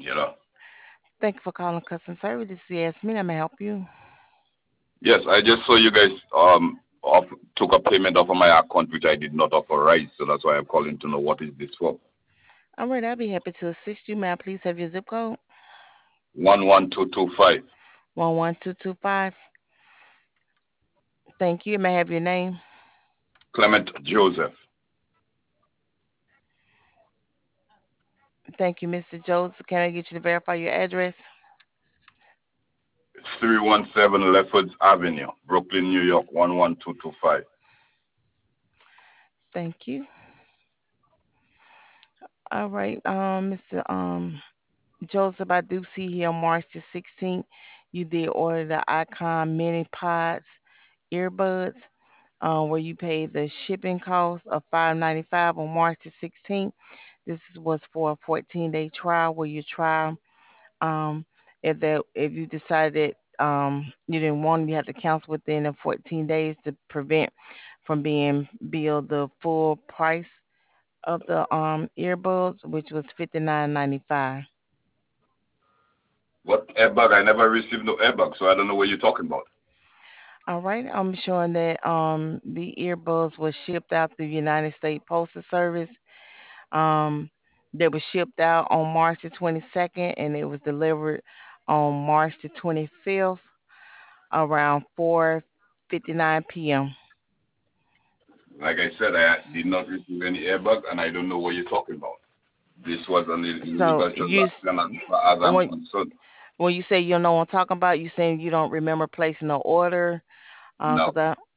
you know. Thank you for calling customer service. This is Yasmin. I may help you. Yes, I just saw you guys took a payment off of my account which I did not authorize, so that's why I'm calling to know what is this for. All right, I'll be happy to assist you. May I please have your zip code? 11225. 11225. Thank you. May I have your name? Clement Joseph. Thank you, Mr. Jones. Can I get you to verify your address? 317 Leffords Avenue, Brooklyn, New York 11225. Thank you. All right, Mr. Joseph, I do see here on March the 16th, you did order the Icon Mini Pods earbuds, where you paid the shipping cost of $5.95 on March the 16th. This was for a 14-day trial where you try. Um, if you decided you didn't want them, you have to cancel within the 14 days to prevent from being billed the full price of the earbuds, which was $59.95. What airbag? I never received no airbag, so I don't know what you're talking about. All right, I'm showing that the earbuds were shipped out through United States Postal Service. Um, they were shipped out on March the 22nd, and it was delivered on March the 25th around 4:59 p.m. Like I said, I did not receive any airbag, and I don't know what you're talking about. This was an So illegal transaction as far as I'm when concerned. when you say you know what I'm talking about, you saying you don't remember placing an order? No, Cause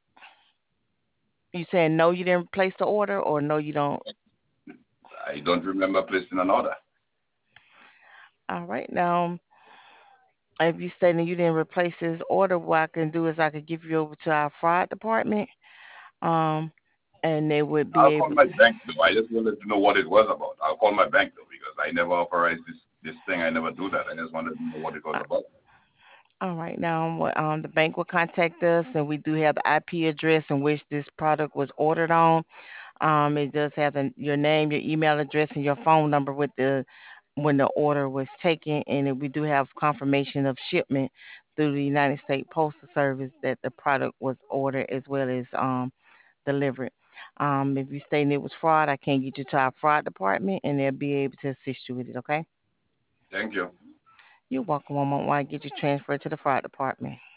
you saying no, you didn't place the order, or no, you don't. I don't remember placing an order. All right, now if you stating you didn't replace this order, what I can do is I could give you over to our fraud department, um, and they would be I'll call able my to. bank though. I just wanted to know what it was about. I'll call my bank though because I never authorized this thing. I never do that. I just wanted to know what it was Uh, about. all right, now the bank will contact us, and we do have the IP address in which this product was ordered on. It does have your name, your email address, and your phone number with the when the order was taken, and we do have confirmation of shipment through the United States Postal Service that the product was ordered as well as delivered. If you stating it was fraud, I can get you to our fraud department, and they'll be able to assist you with it. Okay? Thank you. You're welcome. One moment while I get you transferred to the fraud department.